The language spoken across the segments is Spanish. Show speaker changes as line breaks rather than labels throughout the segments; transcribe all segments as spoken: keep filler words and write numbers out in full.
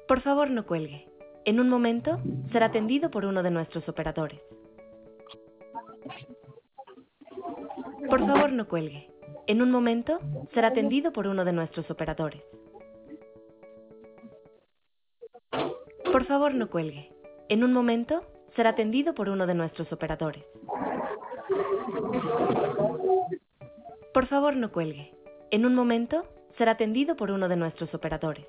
Por favor, no cuelgue. En un momento, será atendido por uno de nuestros operadores. Por favor, no cuelgue. En un momento, será atendido por uno de nuestros operadores. Por favor, no cuelgue. En un momento, será atendido por uno de nuestros operadores. Por favor, no cuelgue. En un momento, será atendido por uno de nuestros operadores.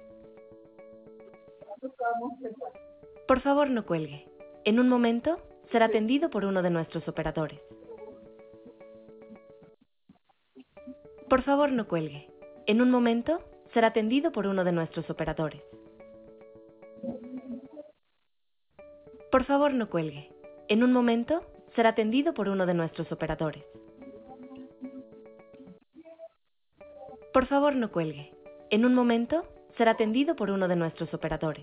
Por favor, no cuelgue. En un momento, será atendido por uno de nuestros operadores. Por favor, no cuelgue. En un momento, será atendido por uno de nuestros operadores. Por favor, no cuelgue. En un momento, será atendido por uno de nuestros operadores. Por favor, no cuelgue. En un momento, será atendido por uno de nuestros operadores.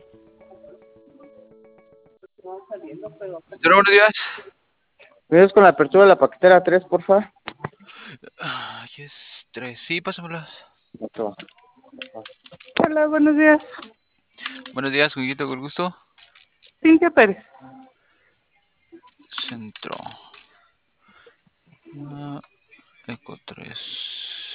Pero buenos días.
¿Me ayudas con la apertura de la paquetera tres, porfa?
Ay, es tres. Sí, pásamela.
Otro.
Hola, buenos días.
Buenos días, Juguito, con gusto.
Cintia Pérez.
Centro. Ah, Eco tres.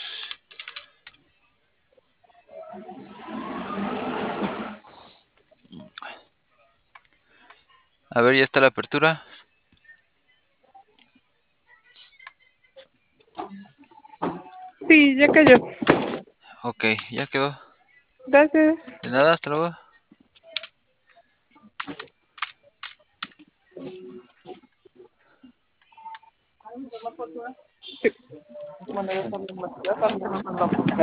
A ver, ya está la apertura.
Sí, ya cayó.
Ok, ya quedó.
Gracias.
De nada, hasta luego.
Sí.